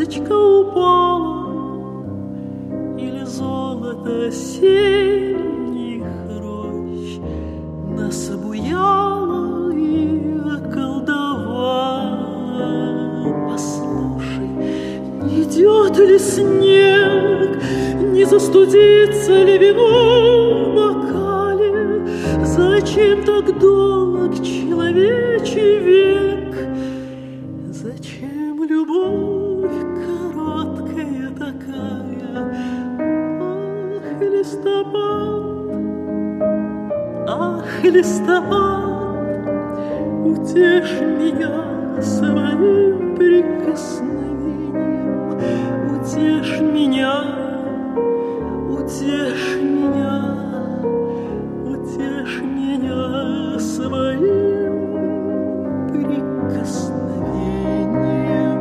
звездочка упала, или золото осенних рощ нас обуяло и околдовало. Послушай, не идет ли снег, не застудится ли вино в бокале? Зачем так долг человечий век? Зачем любовь короткая такая? Ах, листопад, ах, листопад, утешь меня своим прикосновением, утешь меня, утешь меня, утешь меня своим прикосновением.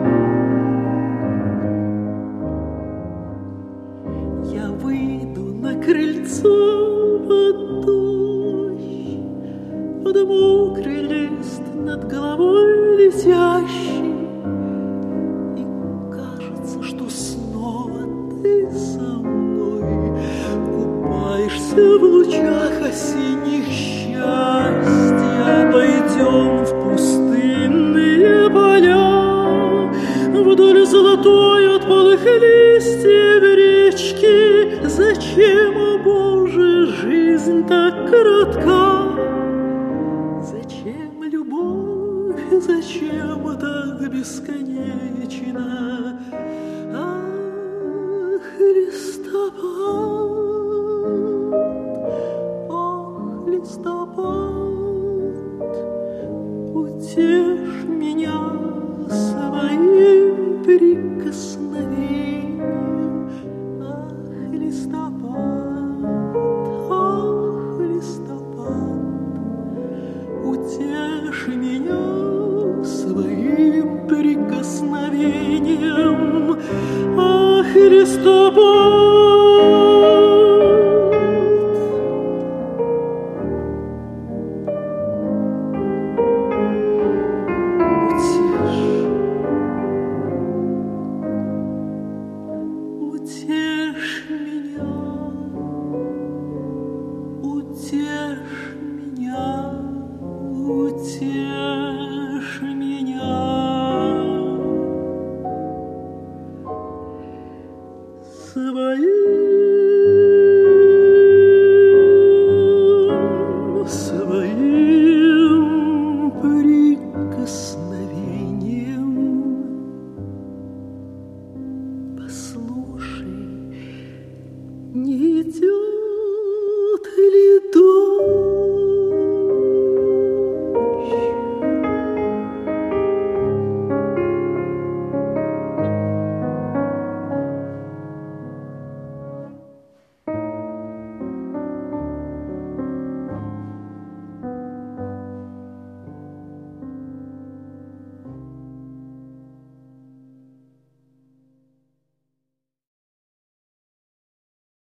Я выйду на крыльцо под дождь, под мокрый лист над головой летящий, и кажется, что снова ты со мной купаешься в лучах осенних счастья. Пойдем в пустынные поля, вдоль золотой от полых листьев речки. Зачем, о Боже, жизнь так коротка? Зачем любовь, зачем так бесконечна? Ах, листопад, ах, листопад, утешь меня своим прикосновением. Ах, листопад, ах, листопад, утешь меня своим прикосновением. Ах, листопад. Утешь меня, утешь меня, утешь меня своим прикосновением. Послушай, не идет